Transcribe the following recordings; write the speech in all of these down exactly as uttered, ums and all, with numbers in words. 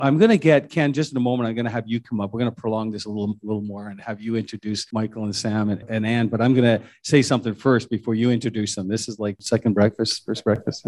I'm going to get, Ken, just in a moment, I'm going to have you come up. We're going to prolong this a little, little more and have you introduce Michael and Sam and, and Ann. But I'm going to say something first before you introduce them. This is like second breakfast, first breakfast.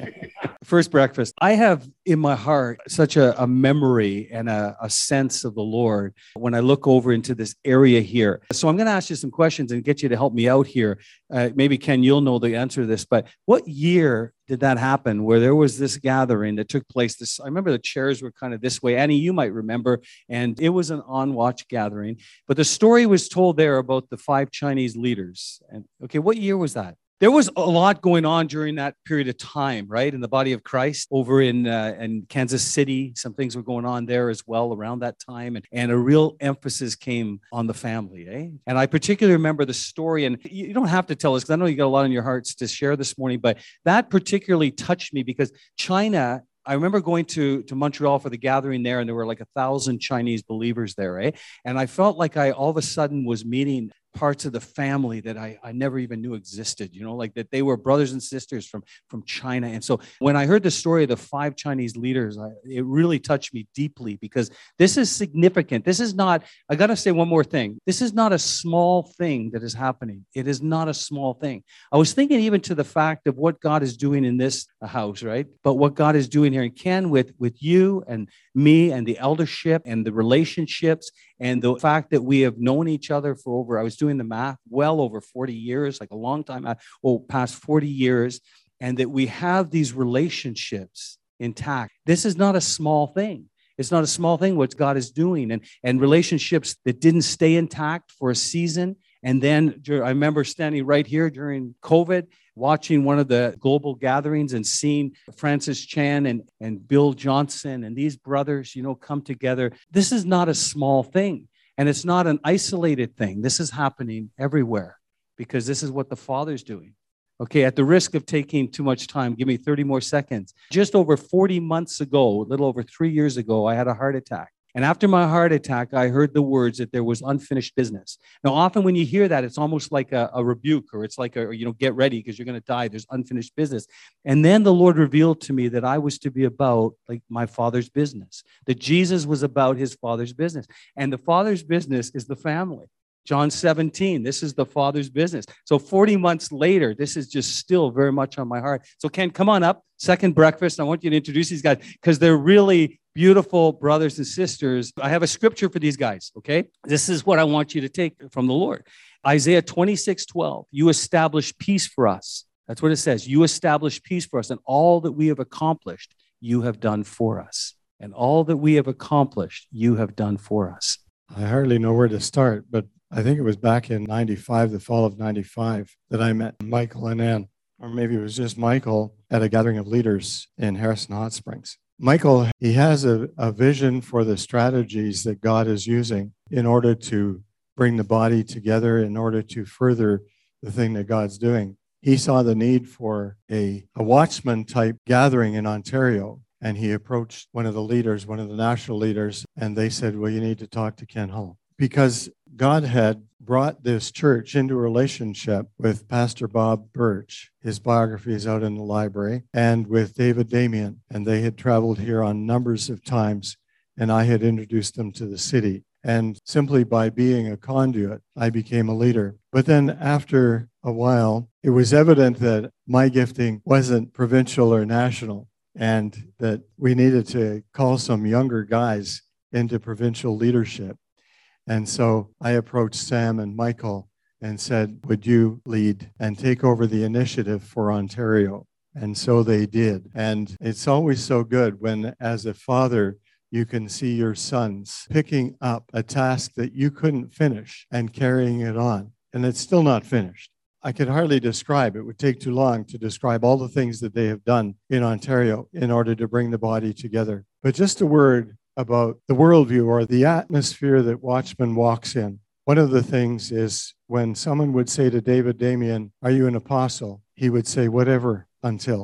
First breakfast. I have in my heart such a, a memory and a, a sense of the Lord when I look over into this area here. So I'm going to ask you some questions and get you to help me out here. Uh, maybe, Ken, you'll know the answer to this, but what year did that happen where there was this gathering that took place? This, I remember the chairs were kind of this way. Annie, you might remember, and it was an on-watch gathering. But the story was told there about the five Chinese leaders. And okay, what year was that? There was a lot going on during that period of time, right? In the body of Christ over in uh, in Kansas City. Some things were going on there as well around that time. And, and a real emphasis came on the family, eh? And I particularly remember the story, and you don't have to tell us because I know you got a lot on your hearts to share this morning, but that particularly touched me because China, I remember going to, to Montreal for the gathering there, and there were like a thousand Chinese believers there, eh? And I felt like I all of a sudden was meeting parts of the family that I, I never even knew existed, you know, like that they were brothers and sisters from, from China. And so when I heard the story of the five Chinese leaders, I, it really touched me deeply because this is significant. This is not, I got to say one more thing. This is not a small thing that is happening. It is not a small thing. I was thinking even to the fact of what God is doing in this house, right? But what God is doing here in Ken with, with you and me and the eldership and the relationships and the fact that we have known each other for over, I was doing the math, well over forty years, like a long time, well, past forty years, and that we have these relationships intact. This is not a small thing. It's not a small thing what God is doing. And, and relationships that didn't stay intact for a season. And then I remember standing right here during COVID, watching one of the global gatherings and seeing Francis Chan and, and Bill Johnson and these brothers, you know, come together. This is not a small thing. And it's not an isolated thing. This is happening everywhere because this is what the Father's doing. Okay, at the risk of taking too much time, give me thirty more seconds. Just over forty months ago, a little over three years ago, I had a heart attack. And after my heart attack, I heard the words that there was unfinished business. Now, often when you hear that, it's almost like a, a rebuke, or it's like, a, you know, get ready because you're going to die. There's unfinished business. And then the Lord revealed to me that I was to be about like my Father's business, that Jesus was about his Father's business. And the Father's business is the family. John seventeen, this is the Father's business. So forty months later, this is just still very much on my heart. So Ken, come on up. Second breakfast. I want you to introduce these guys because they're really beautiful brothers and sisters. I have a scripture for these guys, okay? This is what I want you to take from the Lord. Isaiah twenty-six twelve, you establish peace for us. That's what it says. You establish peace for us, and all that we have accomplished, you have done for us. And all that we have accomplished, you have done for us. I hardly know where to start, but I think it was back in ninety-five, the fall of ninety-five, that I met Michael and Ann, or maybe it was just Michael at a gathering of leaders in Harrison Hot Springs. Michael, he has a, a vision for the strategies that God is using in order to bring the body together, in order to further the thing that God's doing. He saw the need for a, a watchman-type gathering in Ontario, and he approached one of the leaders, one of the national leaders, and they said, well, you need to talk to Ken Hull. Because God had brought this church into a relationship with Pastor Bob Birch. His biography is out in the library, and with David Damien. And they had traveled here on numbers of times, and I had introduced them to the city. And simply by being a conduit, I became a leader. But then after a while, it was evident that my gifting wasn't provincial or national, and that we needed to call some younger guys into provincial leadership. And so I approached Sam and Michael and said, would you lead and take over the initiative for Ontario? And so they did. And it's always so good when, as a father, you can see your sons picking up a task that you couldn't finish and carrying it on. And it's still not finished. I could hardly describe, it would take too long to describe all the things that they have done in Ontario in order to bring the body together. But just a word about the worldview or the atmosphere that Watchman walks in. One of the things is when someone would say to David Damien, are you an apostle? He would say, whatever, until.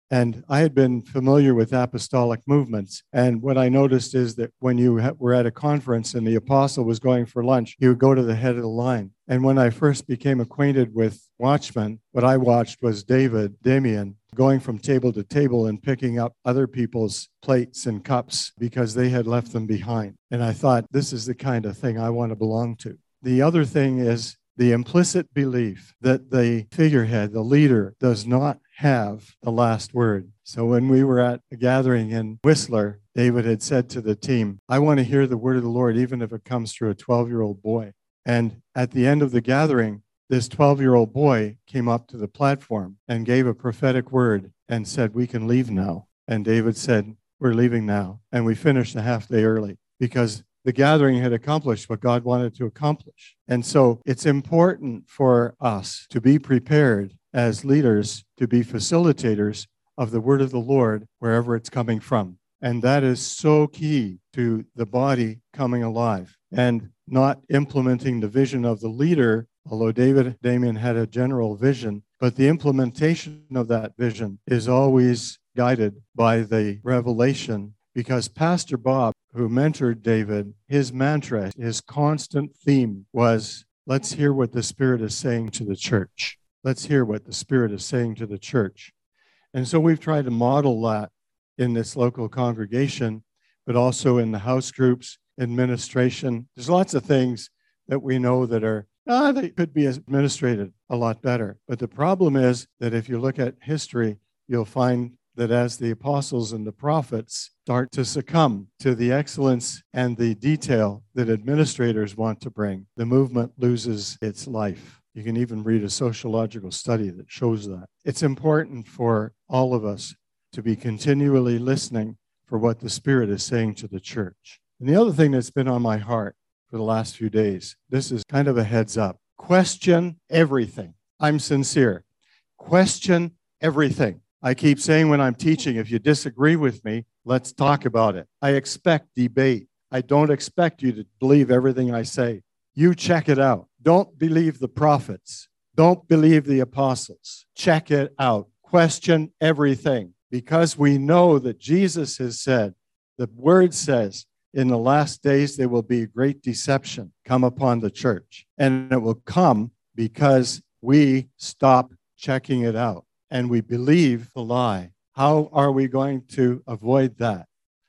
And I had been familiar with apostolic movements. And what I noticed is that when you ha- were at a conference and the apostle was going for lunch, he would go to the head of the line. And when I first became acquainted with Watchmen, what I watched was David, Damien, going from table to table and picking up other people's plates and cups because they had left them behind. And I thought, this is the kind of thing I want to belong to. The other thing is the implicit belief that the figurehead, the leader, does not have the last word. So when we were at a gathering in Whistler, David had said to the team, I want to hear the word of the Lord, even if it comes through a twelve-year-old boy. And at the end of the gathering, this twelve-year-old boy came up to the platform and gave a prophetic word and said, we can leave now. And David said, we're leaving now. And we finished a half day early because the gathering had accomplished what God wanted to accomplish. And so it's important for us to be prepared as leaders to be facilitators of the word of the Lord wherever it's coming from. And that is so key to the body coming alive and not implementing the vision of the leader, although David Damien had a general vision, but the implementation of that vision is always guided by the revelation. Because Pastor Bob, who mentored David, his mantra, his constant theme was, let's hear what the Spirit is saying to the church. Let's hear what the Spirit is saying to the church. And so we've tried to model that in this local congregation, but also in the house groups, administration. There's lots of things that we know that are, ah, they could be administrated a lot better. But the problem is that if you look at history, you'll find that as the apostles and the prophets start to succumb to the excellence and the detail that administrators want to bring, the movement loses its life. You can even read a sociological study that shows that. It's important for all of us to be continually listening for what the Spirit is saying to the church. And the other thing that's been on my heart for the last few days, this is kind of a heads up. Question everything. I'm sincere. Question everything. I keep saying when I'm teaching, if you disagree with me, let's talk about it. I expect debate. I don't expect you to believe everything I say. You check it out. Don't believe the prophets. Don't believe the apostles. Check it out. Question everything. Because we know that Jesus has said, the word says, in the last days there will be great deception come upon the church. And it will come because we stop checking it out. And we believe the lie. How are we going to avoid that?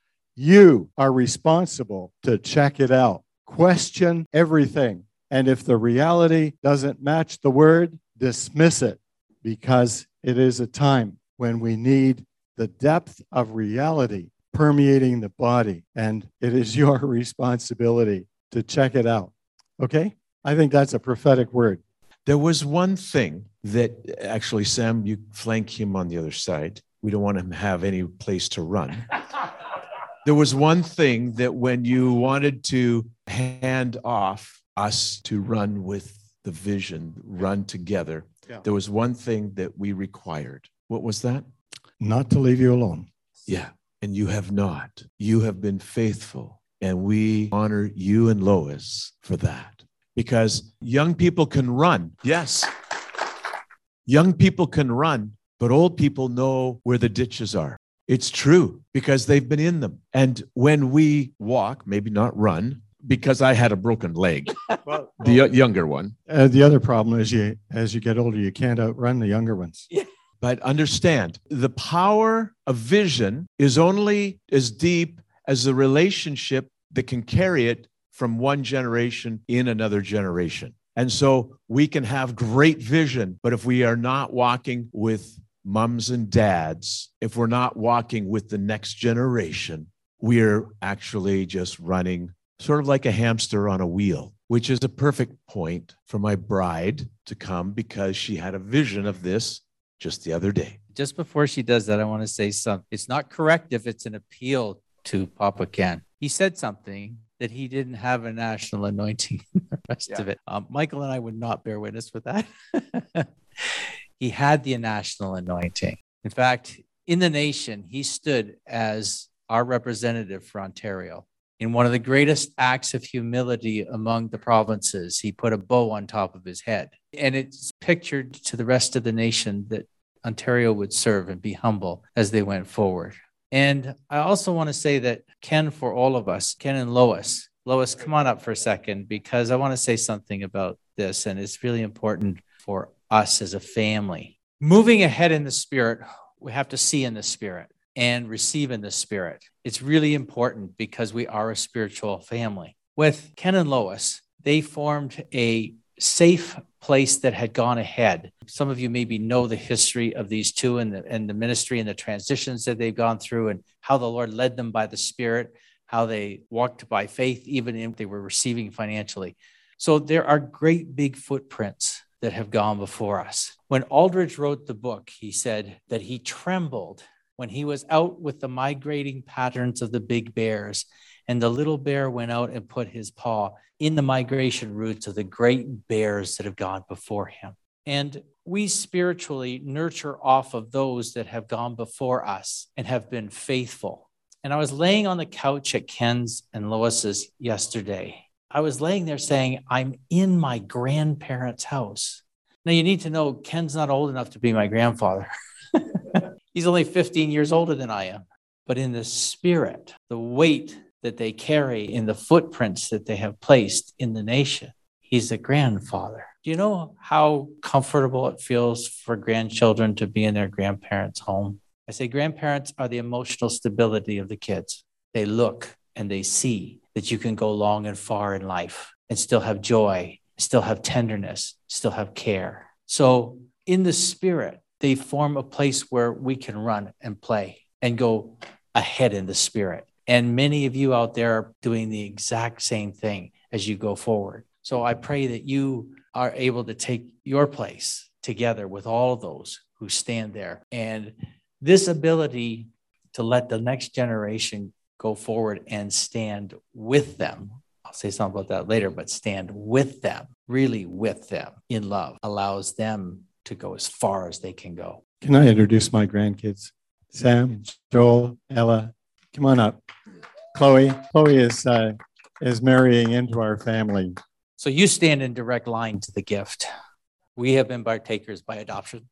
You are responsible to check it out. Question everything. And if the reality doesn't match the word, dismiss it, because it is a time when we need the depth of reality permeating the body. And it is your responsibility to check it out. Okay? I think that's a prophetic word. There was one thing that actually, Sam, you flank him on the other side. We don't want him to have any place to run. There was one thing that when you wanted to hand off us to run with the vision, run together, yeah. There was one thing that we required. What was that? Not to leave you alone. Yeah, and you have not. You have been faithful, and we honor you and Lois for that. Because young people can run. Yes. Young people can run, but old people know where the ditches are. It's true because they've been in them. And when we walk, maybe not run, because I had a broken leg, well, the well, younger one. Uh, the other problem is you, as you get older, you can't outrun the younger ones. Yeah. But understand, the power of vision is only as deep as the relationship that can carry it from one generation in another generation. And so we can have great vision, but if we are not walking with mums and dads, if we're not walking with the next generation, we're actually just running sort of like a hamster on a wheel, which is a perfect point for my bride to come because she had a vision of this just the other day. Just before she does that, I want to say something. It's not correct if it's an appeal to Papa Ken. He said something that he didn't have a national anointing, the rest yeah. of it. Um, Michael and I would not bear witness with that. He had the national anointing. In fact, in the nation, he stood as our representative for Ontario. In one of the greatest acts of humility among the provinces, he put a bow on top of his head. And it's pictured to the rest of the nation that Ontario would serve and be humble as they went forward. And I also want to say that Ken, for all of us, Ken and Lois, Lois, come on up for a second, because I want to say something about this, and it's really important for us as a family. Moving ahead in the Spirit, we have to see in the Spirit and receive in the Spirit. It's really important because we are a spiritual family. With Ken and Lois, they formed a safe place that had gone ahead. Some of you maybe know the history of these two and the, and the ministry and the transitions that they've gone through and how the Lord led them by the Spirit, how they walked by faith, even if they were receiving financially. So there are great big footprints that have gone before us. When Aldridge wrote the book, he said that he trembled when he was out with the migrating patterns of the big bears, and the little bear went out and put his paw in the migration routes of the great bears that have gone before him. And we spiritually nurture off of those that have gone before us and have been faithful. And I was laying on the couch at Ken's and Lois's yesterday. I was laying there saying, I'm in my grandparents' house. Now, you need to know Ken's not old enough to be my grandfather. He's only fifteen years older than I am. But in the Spirit, the weight that they carry in the footprints that they have placed in the nation, he's a grandfather. Do you know how comfortable it feels for grandchildren to be in their grandparents' home? I say grandparents are the emotional stability of the kids. They look and they see that you can go long and far in life and still have joy, still have tenderness, still have care. So in the Spirit, they form a place where we can run and play and go ahead in the Spirit. And many of you out there are doing the exact same thing as you go forward. So I pray that you are able to take your place together with all of those who stand there. And this ability to let the next generation go forward and stand with them, I'll say something about that later, but stand with them, really with them in love, allows them to go as far as they can go. Can I introduce my grandkids? Sam, Joel, Ella, come on up. Chloe, Chloe is uh, is marrying into our family. So you stand in direct line to the gift. We have been partakers by adoption,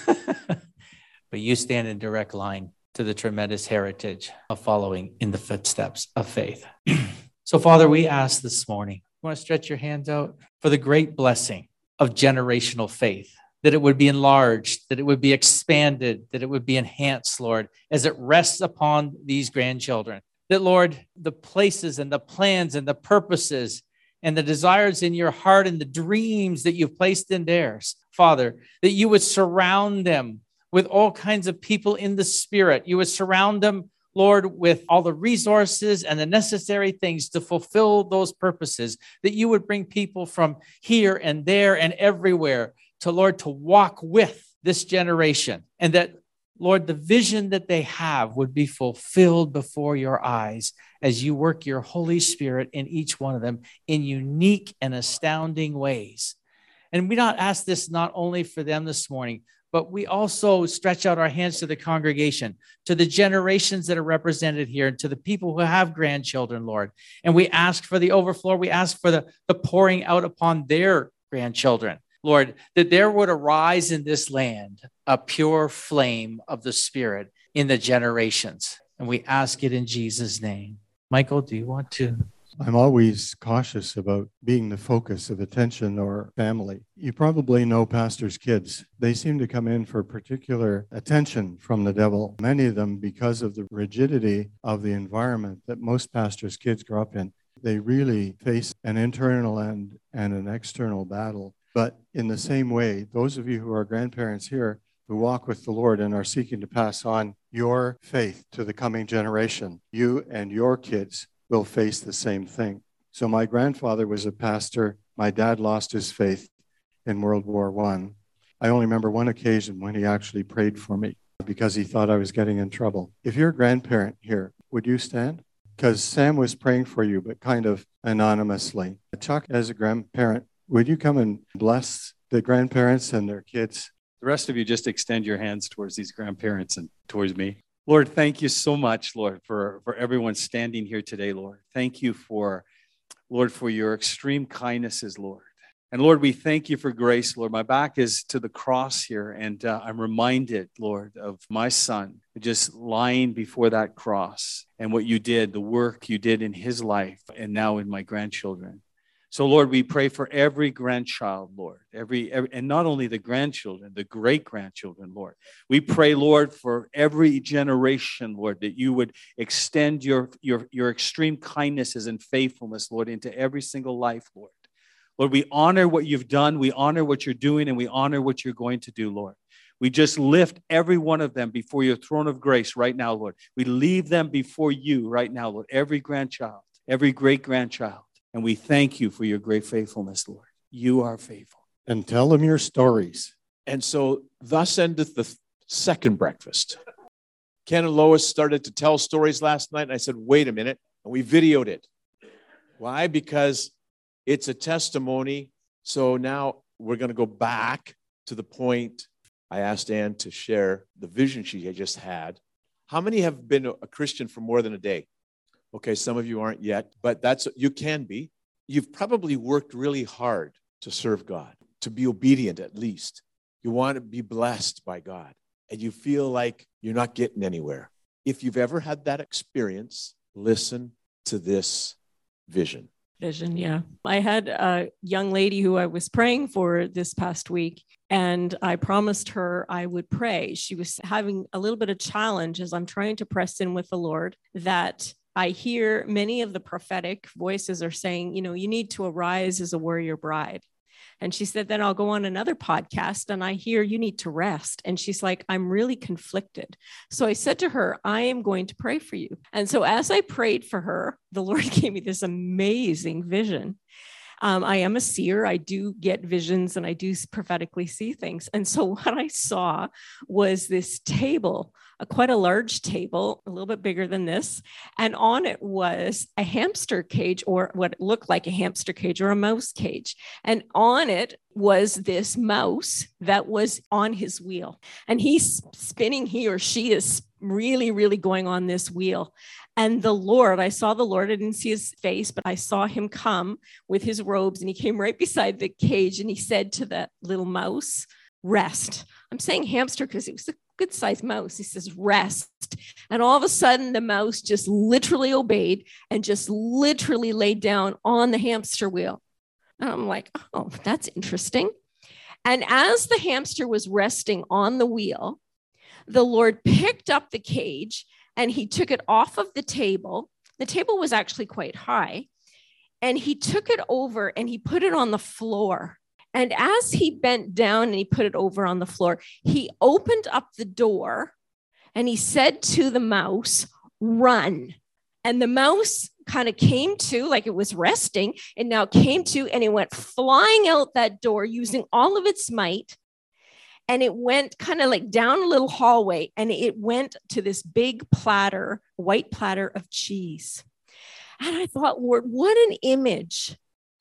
but you stand in direct line to the tremendous heritage of following in the footsteps of faith. So, Father, we ask this morning, you want to stretch your hands out for the great blessing of generational faith, that it would be enlarged, that it would be expanded, that it would be enhanced, Lord, as it rests upon these grandchildren. That, Lord, the places and the plans and the purposes and the desires in your heart and the dreams that you've placed in theirs, Father, that you would surround them with all kinds of people in the Spirit. You would surround them, Lord, with all the resources and the necessary things to fulfill those purposes, that you would bring people from here and there and everywhere to, Lord, to walk with this generation, and that, Lord, the vision that they have would be fulfilled before your eyes as you work your Holy Spirit in each one of them in unique and astounding ways. And we not ask this not only for them this morning, but we also stretch out our hands to the congregation, to the generations that are represented here, and to the people who have grandchildren, Lord. And we ask for the overflow. We ask for the, the pouring out upon their grandchildren, Lord, that there would arise in this land a pure flame of the Spirit in the generations. And we ask it in Jesus' name. Michael, do you want to? I'm always cautious about being the focus of attention or family. You probably know pastors' kids. They seem to come in for particular attention from the devil, many of them because of the rigidity of the environment that most pastors' kids grow up in. They really face an internal and, and an external battle. But in the same way, those of you who are grandparents here who walk with the Lord and are seeking to pass on your faith to the coming generation, you and your kids will face the same thing. So my grandfather was a pastor. My dad lost his faith in World War One. I. I only remember one occasion when he actually prayed for me because he thought I was getting in trouble. If you're a grandparent here, would you stand? Because Sam was praying for you, but kind of anonymously. Chuck, as a grandparent, would you come and bless the grandparents and their kids? The rest of you just extend your hands towards these grandparents and towards me. Lord, thank you so much, Lord, for, for everyone standing here today, Lord. Thank you for, Lord, for your extreme kindnesses, Lord. And Lord, we thank you for grace, Lord. My back is to the cross here, and uh, I'm reminded, Lord, of my son just lying before that cross and what you did, the work you did in his life, and now in my grandchildren. So, Lord, we pray for every grandchild, Lord, every, every and not only the grandchildren, the great-grandchildren, Lord. We pray, Lord, for every generation, Lord, that you would extend your, your, your extreme kindnesses and faithfulness, Lord, into every single life, Lord. Lord, we honor what you've done, we honor what you're doing, and we honor what you're going to do, Lord. We just lift every one of them before your throne of grace right now, Lord. We leave them before you right now, Lord, every grandchild, every great-grandchild. And we thank you for your great faithfulness, Lord. You are faithful. And tell them your stories. And so thus endeth the second breakfast. Ken and Lois started to tell stories last night, and I said, wait a minute, and we videoed it. Why? Because it's a testimony. So now we're going to go back to the point I asked Ann to share the vision she had just had. How many have been a Christian for more than a day? Okay, some of you aren't yet, but that's you can be. You've probably worked really hard to serve God, to be obedient at least. You want to be blessed by God, and you feel like you're not getting anywhere. If you've ever had that experience, listen to this vision. Vision, yeah. I had a young lady who I was praying for this past week, and I promised her I would pray. She was having a little bit of challenge as I'm trying to press in with the Lord, that I hear many of the prophetic voices are saying, you know, you need to arise as a warrior bride. And she said, then I'll go on another podcast and I hear you need to rest. And she's like, I'm really conflicted. So I said to her, I am going to pray for you. And so as I prayed for her, the Lord gave me this amazing vision. Um, I am a seer. I do get visions and I do prophetically see things. And so what I saw was this table, a quite a large table, a little bit bigger than this. And on it was a hamster cage, or what looked like a hamster cage or a mouse cage. And on it was this mouse that was on his wheel. And he's spinning, he or she is really, really going on this wheel. And the Lord, I saw the Lord, I didn't see his face, but I saw him come with his robes, and he came right beside the cage, and he said to that little mouse, rest. I'm saying hamster because it was a good sized mouse. He says, rest. And all of a sudden the mouse just literally obeyed and just literally laid down on the hamster wheel. And I'm like, oh, that's interesting. And as the hamster was resting on the wheel, the Lord picked up the cage and he took it off of the table. The table was actually quite high. And he took it over and he put it on the floor. And as he bent down and he put it over on the floor, he opened up the door and he said to the mouse, run. And the mouse kind of came to, like it was resting, and now came to, and it went flying out that door using all of its might. And it went kind of like down a little hallway, and it went to this big platter, white platter of cheese. And I thought, Lord, what an image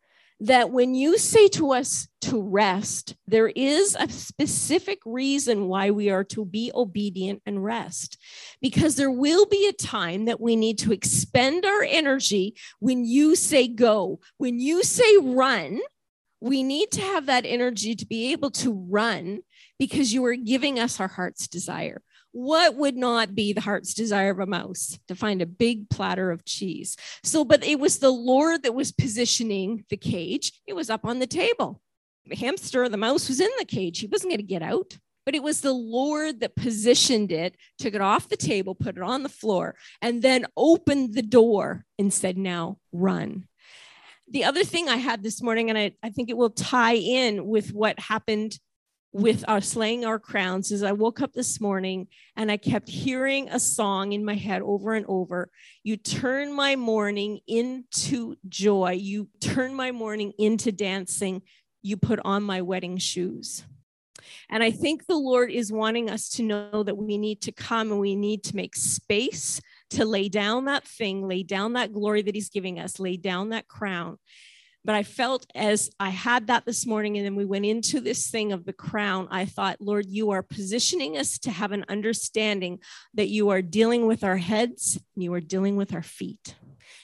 that when you say to us to rest, there is a specific reason why we are to be obedient and rest. Because there will be a time that we need to expend our energy when you say go. When you say run, we need to have that energy to be able to run because you are giving us our heart's desire. What would not be the heart's desire of a mouse? To find a big platter of cheese. So, but it was the Lord that was positioning the cage. It was up on the table. The hamster, the mouse was in the cage. He wasn't going to get out. But it was the Lord that positioned it, took it off the table, put it on the floor, and then opened the door and said, now run. The other thing I had this morning, and I, I think it will tie in with what happened with our slaying our crowns, is I woke up this morning and I kept hearing a song in my head over and over. You turn my mourning into joy. You turn my mourning into dancing. You put on my wedding shoes. And I think the Lord is wanting us to know that we need to come and we need to make space to lay down that thing, lay down that glory that he's giving us, lay down that crown. But I felt as I had that this morning, and then we went into this thing of the crown, I thought, Lord, you are positioning us to have an understanding that you are dealing with our heads and you are dealing with our feet.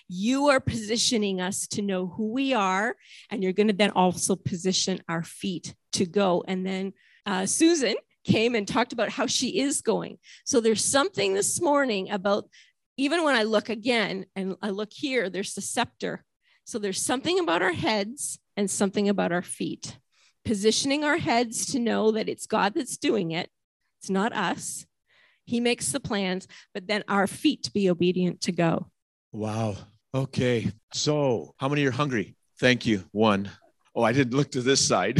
You are positioning us to know who we are, and you're going to then also position our feet to go. And then uh, Susan came and talked about how she is going. So there's something this morning about, even when I look again and I look here, there's the scepter. So there's something about our heads and something about our feet. Positioning our heads to know that it's God that's doing it. It's not us. He makes the plans, but then our feet to be obedient to go. Wow. Okay. So how many are hungry? Thank you. One. Oh, I didn't look to this side.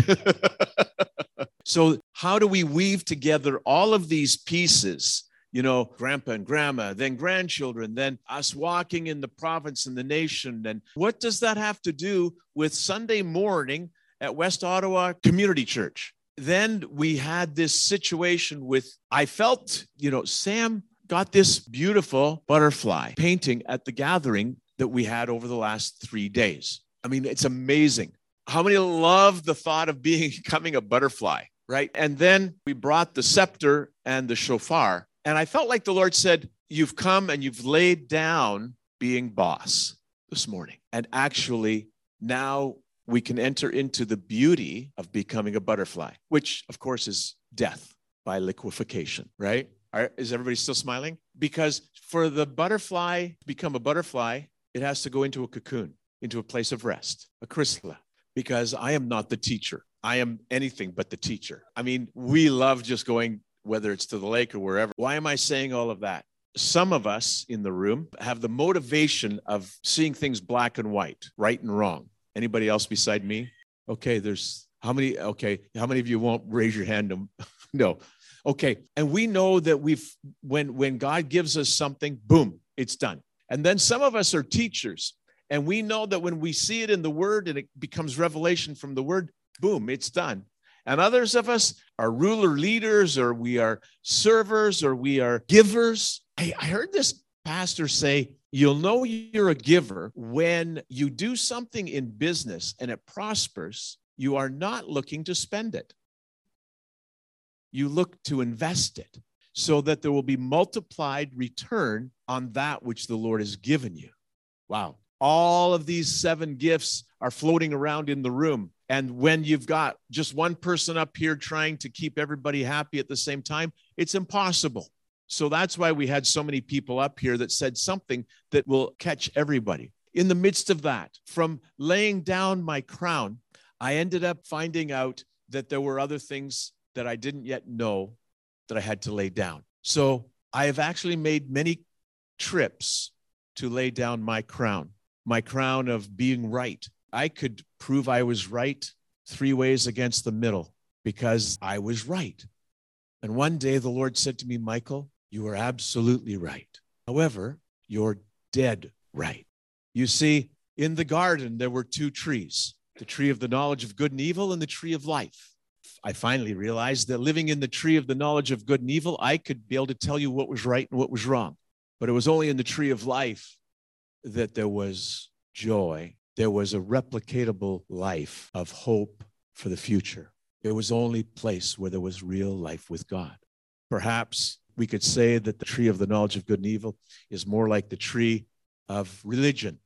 So how do we weave together all of these pieces? You know, grandpa and grandma, then grandchildren, then us walking in the province and the nation. And what does that have to do with Sunday morning at West Ottawa Community Church? Then we had this situation with, I felt, you know, Sam got this beautiful butterfly painting at the gathering that we had over the last three days. I mean, it's amazing. How many love the thought of being, becoming a butterfly, right? And then we brought the scepter and the shofar. And I felt like the Lord said, you've come and you've laid down being boss this morning. And actually, now we can enter into the beauty of becoming a butterfly, which, of course, is death by liquefaction, right? Are, is everybody still smiling? Because for the butterfly to become a butterfly, it has to go into a cocoon, into a place of rest, a chrysalis, because I am not the teacher. I am anything but the teacher. I mean, we love just going, whether it's to the lake or wherever. Why am I saying all of that? Some of us in the room have the motivation of seeing things black and white, right and wrong. Anybody else beside me? Okay, there's how many? Okay, how many of you won't raise your hand? No. Okay, and we know that we've, when, when God gives us something, boom, it's done. And then some of us are teachers, and we know that when we see it in the Word and it becomes revelation from the Word, boom, it's done. And others of us are ruler leaders, or we are servers, or we are givers. I, I heard this pastor say, you'll know you're a giver when you do something in business and it prospers. You are not looking to spend it. You look to invest it so that there will be multiplied return on that which the Lord has given you. Wow. All of these seven gifts are floating around in the room. And when you've got just one person up here trying to keep everybody happy at the same time, it's impossible. So that's why we had so many people up here that said something that will catch everybody. In the midst of that, from laying down my crown, I ended up finding out that there were other things that I didn't yet know that I had to lay down. So I have actually made many trips to lay down my crown, my crown of being right. I could prove I was right three ways against the middle because I was right. And one day the Lord said to me, Michael, you are absolutely right. However, you're dead right. You see, in the garden, there were two trees, the tree of the knowledge of good and evil and the tree of life. I finally realized that living in the tree of the knowledge of good and evil, I could be able to tell you what was right and what was wrong. But it was only in the tree of life that there was joy. There was a replicatable life of hope for the future. It was the only place where there was real life with God. Perhaps we could say that the tree of the knowledge of good and evil is more like the tree of religion.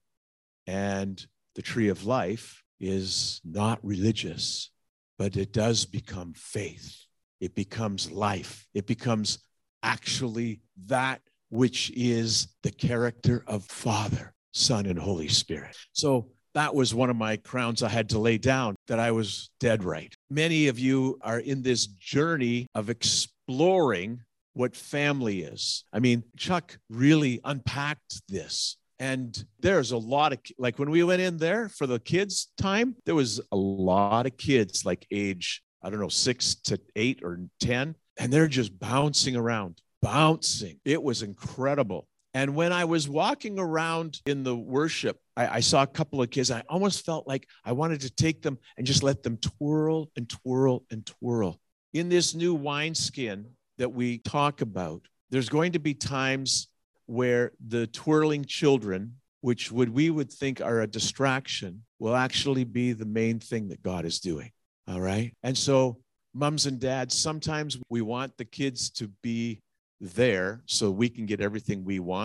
And the tree of life is not religious, but it does become faith. It becomes life. It becomes actually that which is the character of Father, Son, and Holy Spirit. So that was one of my crowns I had to lay down, that I was dead right. Many of you are in this journey of exploring what family is. I mean, Chuck really unpacked this. And there's a lot of, like when we went in there for the kids' time, there was a lot of kids like age, I don't know, six to eight or ten. And they're just bouncing around, bouncing. It was incredible. And when I was walking around in the worship, I, I saw a couple of kids. I almost felt like I wanted to take them and just let them twirl and twirl and twirl. In this new wineskin that we talk about, there's going to be times where the twirling children, which would we would think are a distraction, will actually be the main thing that God is doing. All right. And so moms and dads, sometimes we want the kids to be there so we can get everything we want.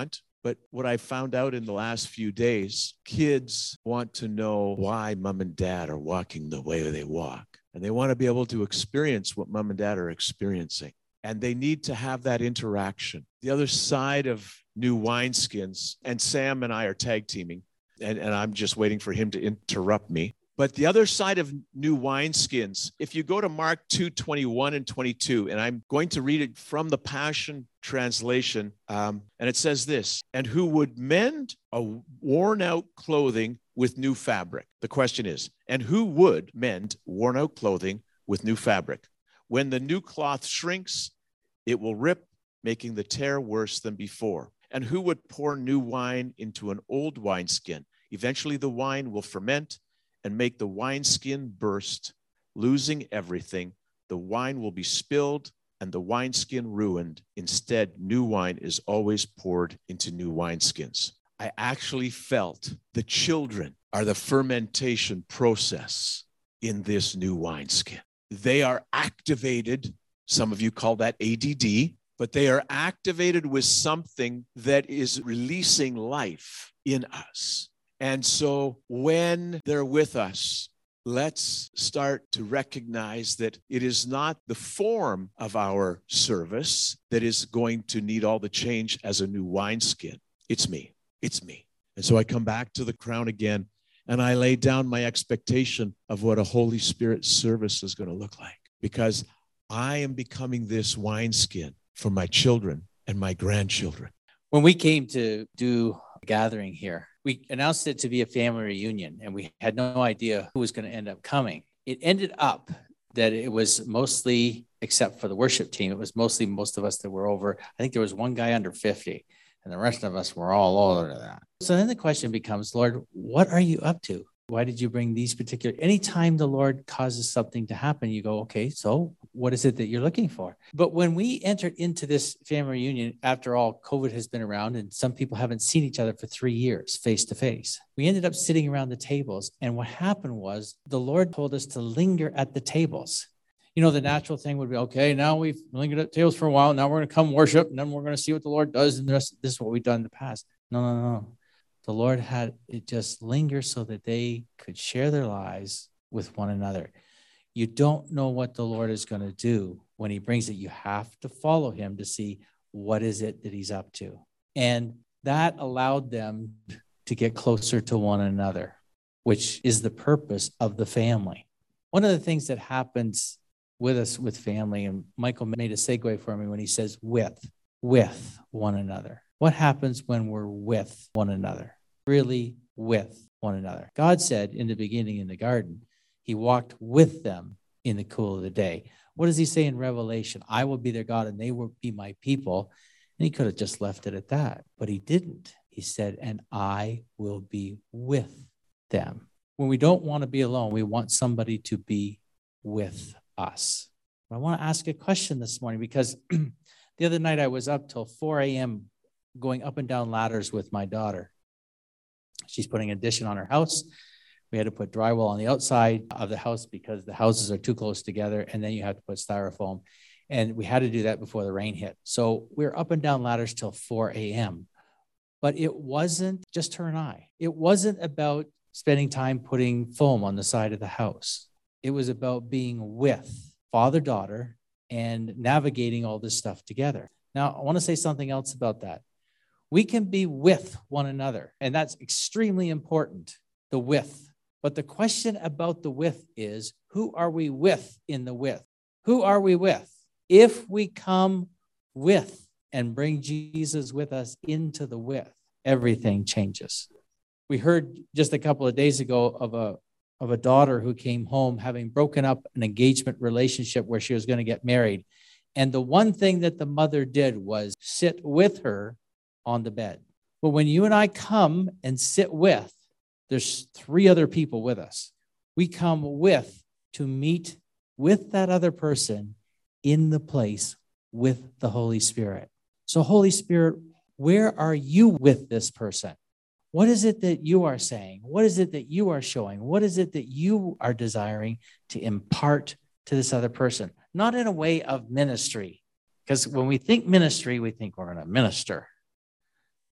But what I found out in the last few days, kids want to know why mom and dad are walking the way they walk. And they want to be able to experience what mom and dad are experiencing. And they need to have that interaction. The other side of new wineskins, and Sam and I are tag teaming, and, and I'm just waiting for him to interrupt me. But the other side of new wineskins, if you go to Mark two, twenty-one and twenty-two, and I'm going to read it from the Passion Translation, um, and it says this, and who would mend a worn out clothing with new fabric. The question is, and who would mend worn out clothing with new fabric? When the new cloth shrinks, it will rip, making the tear worse than before. And who would pour new wine into an old wineskin? Eventually the wine will ferment and make the wineskin burst, losing everything. The wine will be spilled and the wineskin ruined. Instead, new wine is always poured into new wineskins. I actually felt the children are the fermentation process in this new wineskin. They are activated. Some of you call that A D D, but they are activated with something that is releasing life in us. And so when they're with us, let's start to recognize that it is not the form of our service that is going to need all the change as a new wineskin. It's me. It's me. And so I come back to the crown again, and I lay down my expectation of what a Holy Spirit service is going to look like, because I am becoming this wineskin for my children and my grandchildren. When we came to do a gathering here, we announced it to be a family reunion, and we had no idea who was going to end up coming. It ended up that it was mostly, except for the worship team, it was mostly most of us that were over. I think there was one guy under fifty, and the rest of us were all older than that. So then the question becomes, Lord, what are you up to? Why did you bring these particular, anytime the Lord causes something to happen, you go, okay, so what is it that you're looking for? But when we entered into this family reunion, after all, COVID has been around and some people haven't seen each other for three years face to face. We ended up sitting around the tables. And what happened was the Lord told us to linger at the tables. You know, the natural thing would be, okay, now we've lingered at tables for a while. Now we're going to come worship, and then we're going to see what the Lord does. And the rest, this is what we've done in the past. No, no, no. The Lord had it just linger so that they could share their lives with one another. You don't know what the Lord is going to do when he brings it. You have to follow him to see what is it that he's up to. And that allowed them to get closer to one another, which is the purpose of the family. One of the things that happens with us with family, and Michael made a segue for me when he says with, with one another. What happens when we're with one another? Really with one another. God said in the beginning in the garden, he walked with them in the cool of the day. What does he say in Revelation? I will be their God and they will be my people. And he could have just left it at that, but he didn't. He said, and I will be with them. When we don't want to be alone, we want somebody to be with us. I want to ask a question this morning because the other night I was up till four a.m. going up and down ladders with my daughter. She's putting an addition on her house. We had to put drywall on the outside of the house because the houses are too close together, and then you have to put styrofoam. And we had to do that before the rain hit. So we we're up and down ladders till four a.m. But it wasn't just her and I. It wasn't about spending time putting foam on the side of the house. It was about being with father-daughter and navigating all this stuff together. Now, I want to say something else about that. We can be with one another, and that's extremely important, the with. But the question about the with is, who are we with in the with? Who are we with? If we come with and bring Jesus with us into the with, everything changes. We heard just a couple of days ago of a of a daughter who came home having broken up an engagement relationship where she was going to get married. And the one thing that the mother did was sit with her on the bed. But when you and I come and sit with, there's three other people with us. We come with to meet with that other person in the place with the Holy Spirit. So Holy Spirit, where are you with this person? What is it that you are saying? What is it that you are showing? What is it that you are desiring to impart to this other person? Not in a way of ministry, because when we think ministry, we think we're going to minister.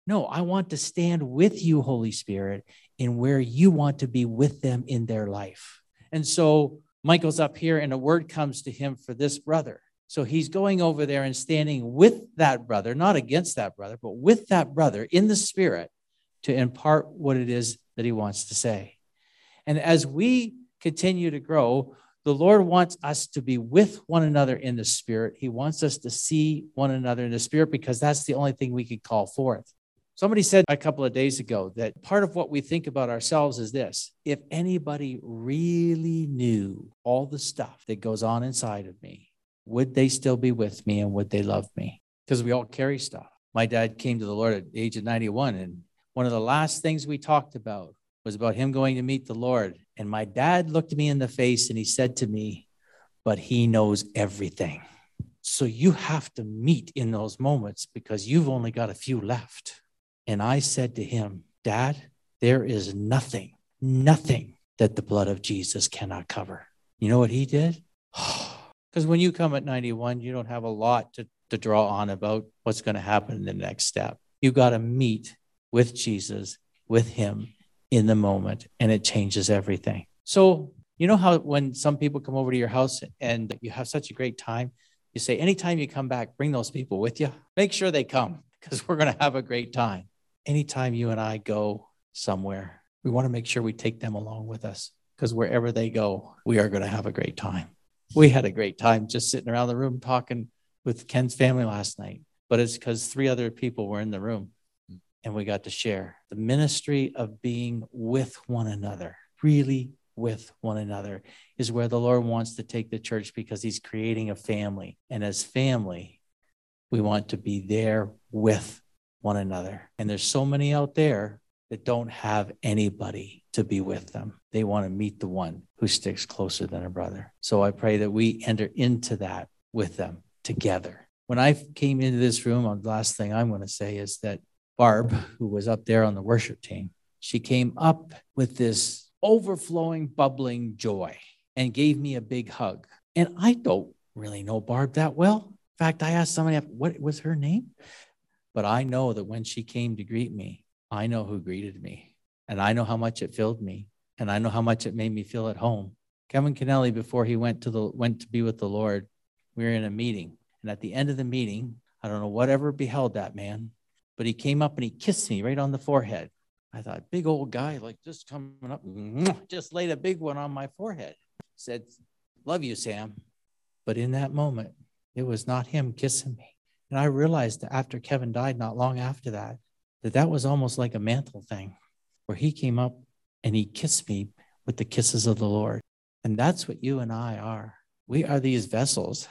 No, I want to stand with you, Holy Spirit, in where you want to be with them in their life. And so Michael's up here and a word comes to him for this brother. So he's going over there and standing with that brother, not against that brother, but with that brother in the Spirit to impart what it is that he wants to say. And as we continue to grow, the Lord wants us to be with one another in the Spirit. He wants us to see one another in the Spirit because that's the only thing we could call forth. Somebody said a couple of days ago that part of what we think about ourselves is this: if anybody really knew all the stuff that goes on inside of me, would they still be with me and would they love me? Because we all carry stuff. My dad came to the Lord at the age of ninety-one, and one of the last things we talked about was about him going to meet the Lord. And my dad looked me in the face and he said to me, but he knows everything. So you have to meet in those moments because you've only got a few left. And I said to him, Dad, there is nothing, nothing that the blood of Jesus cannot cover. You know what he did? Because when you come at ninety-one, you don't have a lot to, to draw on about what's going to happen in the next step. You got to meet with Jesus, with him in the moment, and it changes everything. So you know how when some people come over to your house and you have such a great time, you say, anytime you come back, bring those people with you. Make sure they come because we're going to have a great time. Anytime you and I go somewhere, we want to make sure we take them along with us because wherever they go, we are going to have a great time. We had a great time just sitting around the room talking with Ken's family last night, but it's because three other people were in the room and we got to share the ministry of being with one another, really with one another is where the Lord wants to take the church because he's creating a family. And as family, we want to be there with one another. And there's so many out there that don't have anybody to be with them. They want to meet the one who sticks closer than a brother. So I pray that we enter into that with them together. When I came into this room, the last thing I'm going to say is that Barb, who was up there on the worship team, she came up with this overflowing, bubbling joy and gave me a big hug. And I don't really know Barb that well. In fact, I asked somebody, what was her name? But I know that when she came to greet me, I know who greeted me. And I know how much it filled me. And I know how much it made me feel at home. Kevin Kennelly, before he went to the went to be with the Lord, we were in a meeting. And at the end of the meeting, I don't know whatever beheld that man, but he came up and he kissed me right on the forehead. I thought, big old guy, like just coming up, just laid a big one on my forehead. Said, love you, Sam. But in that moment, it was not him kissing me. And I realized that after Kevin died, not long after that, that that was almost like a mantle thing where he came up and he kissed me with the kisses of the Lord. And that's what you and I are. We are these vessels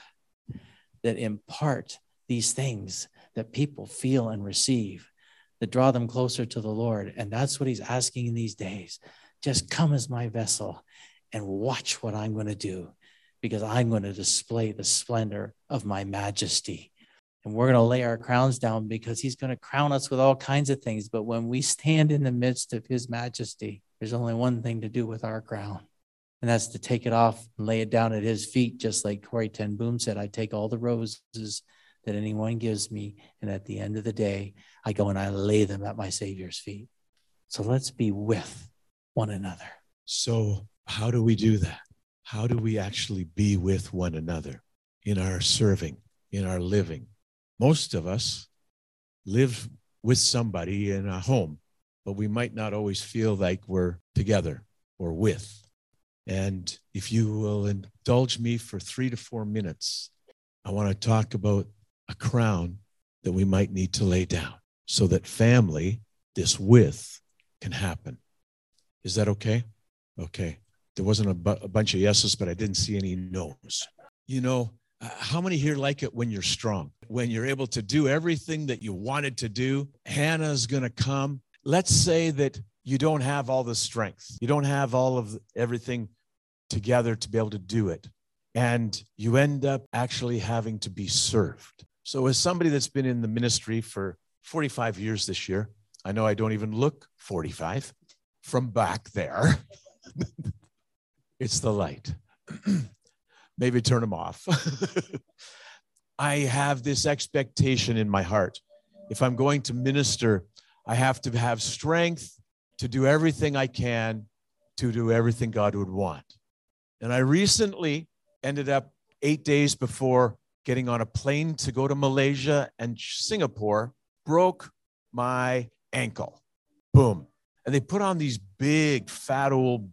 that impart these things that people feel and receive, that draw them closer to the Lord. And that's what he's asking in these days. Just come as my vessel and watch what I'm going to do, because I'm going to display the splendor of my majesty. And we're going to lay our crowns down because he's going to crown us with all kinds of things. But when we stand in the midst of his majesty, there's only one thing to do with our crown. And that's to take it off and lay it down at his feet. Just like Corrie ten Boom said, I take all the roses that anyone gives me. And at the end of the day, I go and I lay them at my Savior's feet. So let's be with one another. So how do we do that? How do we actually be with one another in our serving, in our living? Most of us live with somebody in a home, but we might not always feel like we're together or with. And if you will indulge me for three to four minutes, I want to talk about a crown that we might need to lay down so that family, this with, can happen. Is that okay? Okay. There wasn't a, bu- a bunch of yeses, but I didn't see any no's. You know, uh, how many here like it when you're strong? When you're able to do everything that you wanted to do? Hannah's going to come. Let's say that you don't have all the strength. You don't have all of everything together to be able to do it. And you end up actually having to be served. So as somebody that's been in the ministry for forty-five years this year, I know I don't even look forty-five from back there. It's the light. Maybe turn them off. I have this expectation in my heart. If I'm going to minister I have to have strength to do everything I can to do everything God would want. And I recently ended up eight days before getting on a plane to go to Malaysia and Singapore, broke my ankle. Boom. And they put on these big, fat old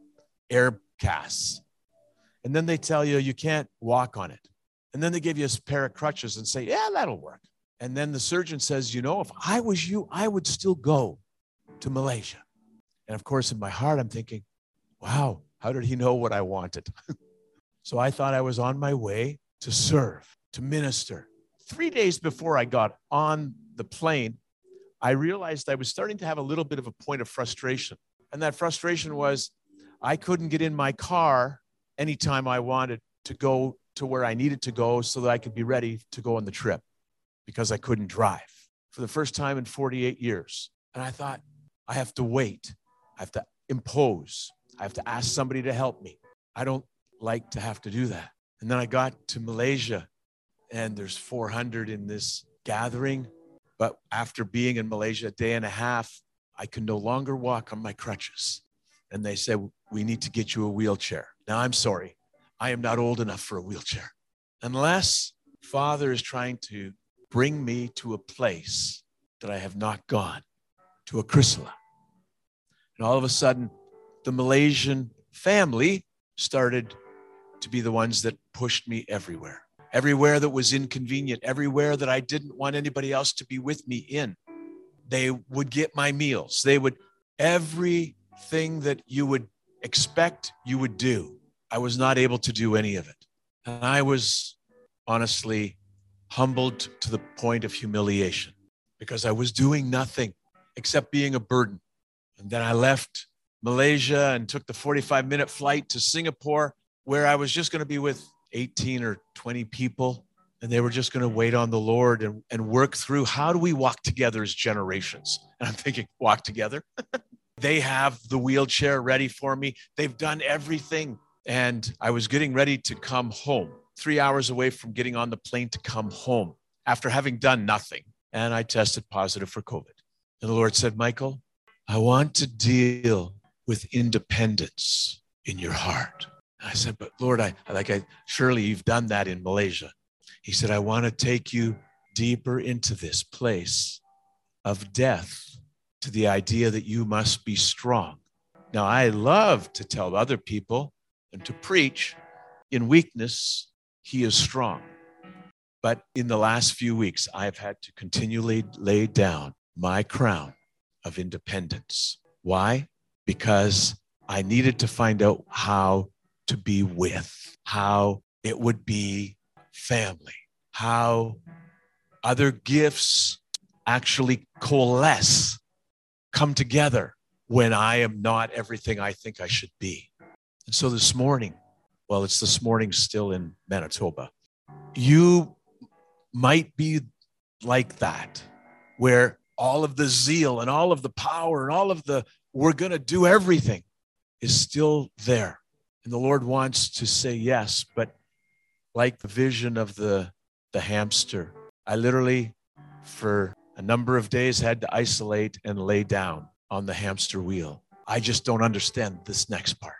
air casts. And then they tell you you can't walk on it. And then they give you a pair of crutches and say, yeah, that'll work. And then the surgeon says, you know, if I was you, I would still go to Malaysia. And of course, in my heart, I'm thinking, wow, how did he know what I wanted? So I thought I was on my way to serve, to minister. Three days before I got on the plane, I realized I was starting to have a little bit of a point of frustration. And that frustration was I couldn't get in my car anytime I wanted to go to where I needed to go so that I could be ready to go on the trip because I couldn't drive for the first time in forty-eight years. And I thought, I have to wait. I have to impose. I have to ask somebody to help me. I don't like to have to do that. And then I got to Malaysia and there's four hundred in this gathering. But after being in Malaysia a day and a half, I could no longer walk on my crutches. And they said, we need to get you a wheelchair. Now, I'm sorry. I am not old enough for a wheelchair. Unless Father is trying to bring me to a place that I have not gone, to a chrysalis. And all of a sudden, the Malaysian family started to be the ones that pushed me everywhere. Everywhere that was inconvenient, everywhere that I didn't want anybody else to be with me in. They would get my meals. They would, everything that you would expect, you would do. I was not able to do any of it. And I was honestly humbled to the point of humiliation because I was doing nothing except being a burden. And then I left Malaysia and took the forty-five minute flight to Singapore, where I was just going to be with eighteen or twenty people. And they were just going to wait on the Lord and, and work through how do we walk together as generations? And I'm thinking, walk together? They have the wheelchair ready for me. They've done everything. And I was getting ready to come home, three hours away from getting on the plane to come home after having done nothing. And I tested positive for COVID. And the Lord said, Michael, I want to deal with independence in your heart. And I said, but Lord, I like I surely you've done that in Malaysia. He said, I want to take you deeper into this place of death to the idea that you must be strong. Now, I love to tell other people and to preach in weakness, he is strong. But in the last few weeks, I've had to continually lay down my crown of independence. Why? Because I needed to find out how to be with, how it would be family, how other gifts actually coalesce, come together when I am not everything I think I should be. And so this morning, well, it's this morning still in Manitoba, you might be like that, where all of the zeal and all of the power and all of the, we're going to do everything is still there. And the Lord wants to say yes, but like the vision of the, the hamster, I literally, for a number of days, had to isolate and lay down on the hamster wheel. I just don't understand this next part.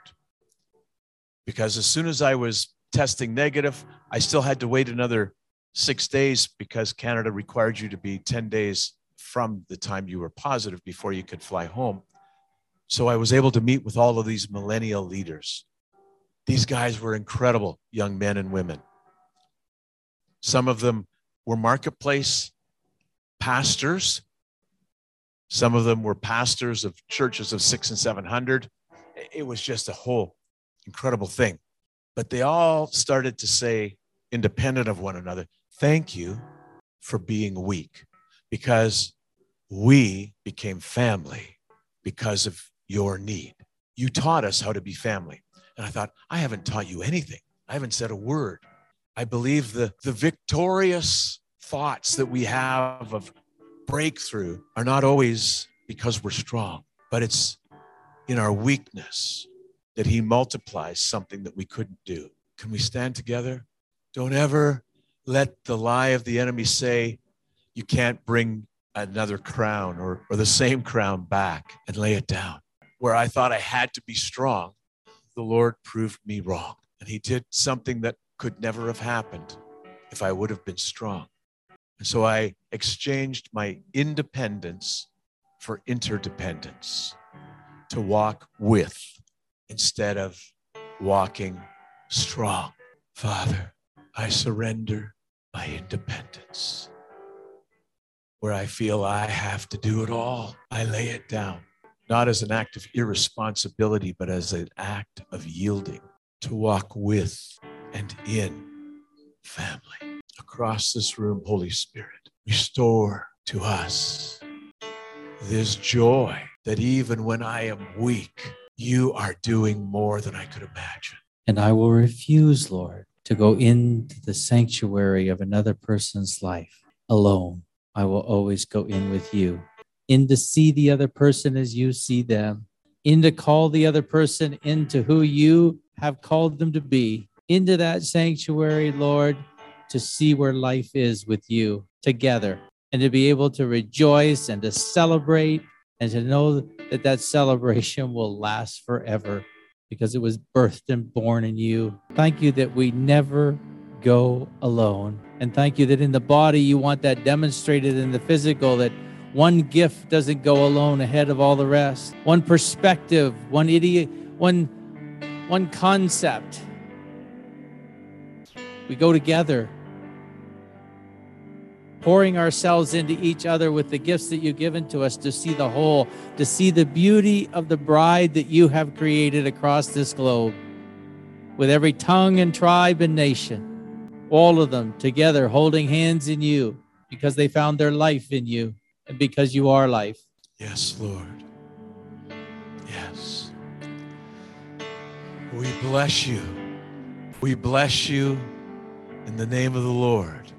Because as soon as I was testing negative, I still had to wait another six days because Canada required you to be ten days from the time you were positive before you could fly home. So I was able to meet with all of these millennial leaders. These guys were incredible young men and women. Some of them were marketplace pastors. Some of them were pastors of churches of six and seven hundred. It was just a whole incredible thing. But they all started to say, independent of one another, thank you for being weak, because we became family because of your need. You taught us how to be family. And I thought, I haven't taught you anything. I haven't said a word. I believe the, the victorious thoughts that we have of breakthrough are not always because we're strong, but it's in our weakness that he multiplies something that we couldn't do. Can we stand together? Don't ever let the lie of the enemy say you can't bring another crown or, or the same crown back and lay it down. Where I thought I had to be strong, the Lord proved me wrong. And he did something that could never have happened if I would have been strong. And so I exchanged my independence for interdependence, to walk with instead of walking strong. Father, I surrender my independence. Where I feel I have to do it all, I lay it down, not as an act of irresponsibility, but as an act of yielding, to walk with and in family. Across this room, Holy Spirit, restore to us this joy that even when I am weak, you are doing more than I could imagine. And I will refuse, Lord, to go into the sanctuary of another person's life alone. I will always go in with you, in to see the other person as you see them, in to call the other person into who you have called them to be, into that sanctuary, Lord, to see where life is with you together, and to be able to rejoice and to celebrate and to know that that celebration will last forever because it was birthed and born in you. Thank you that we never go alone. And thank you that in the body, you want that demonstrated in the physical, that one gift doesn't go alone ahead of all the rest. One perspective, one idiot, one, one concept. We go together, pouring ourselves into each other with the gifts that you've given to us to see the whole, to see the beauty of the bride that you have created across this globe, with every tongue and tribe and nation, all of them together holding hands in you because they found their life in you and because you are life. Yes, Lord. Yes. We bless you. We bless you in the name of the Lord.